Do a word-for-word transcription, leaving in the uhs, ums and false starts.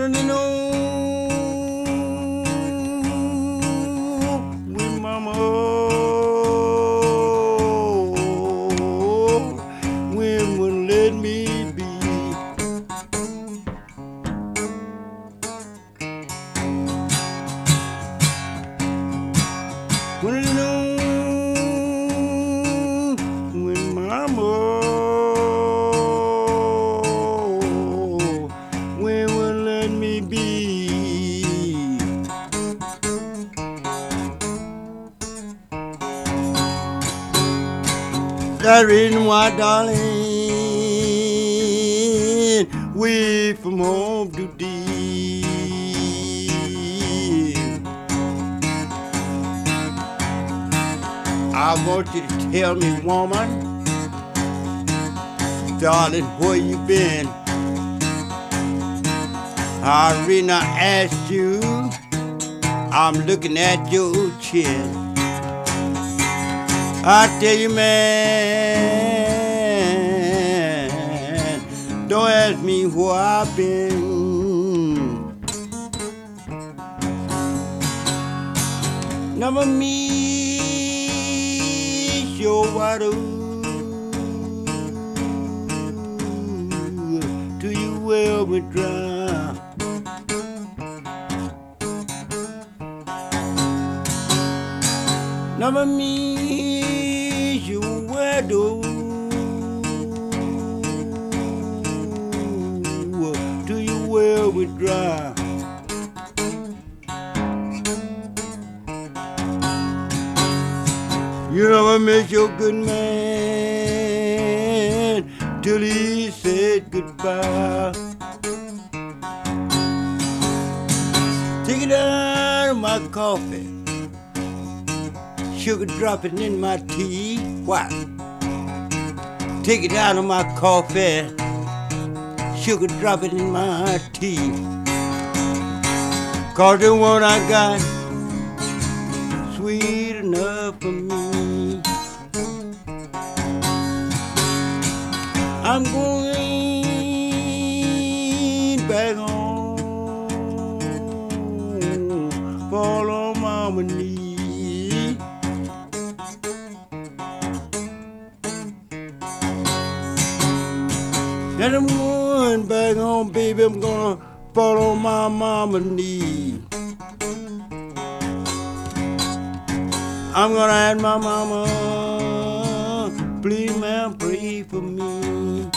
Wanna know when mama, when will let me be? Wanna know when mama, when will let me be? That reason why, darling, we from home today. I want you to tell me, woman, darling, where you been? I really not asked you. I'm looking at your chin. I tell you, man, don't ask me where I've been. Never miss your water till you well be dry. Never miss your widow till you well be dry. You never miss your good man till he said goodbye. Take it out of my coffee, sugar dropping in my tea. What? Take it out of my coffee, sugar dropping in my tea. Cause the one I got sweet enough for me. I'm going back home, fall on mama knee. And I'm going back home, baby, I'm gonna fall on my mama knee. I'm gonna ask my mama, please ma'am, pray for me.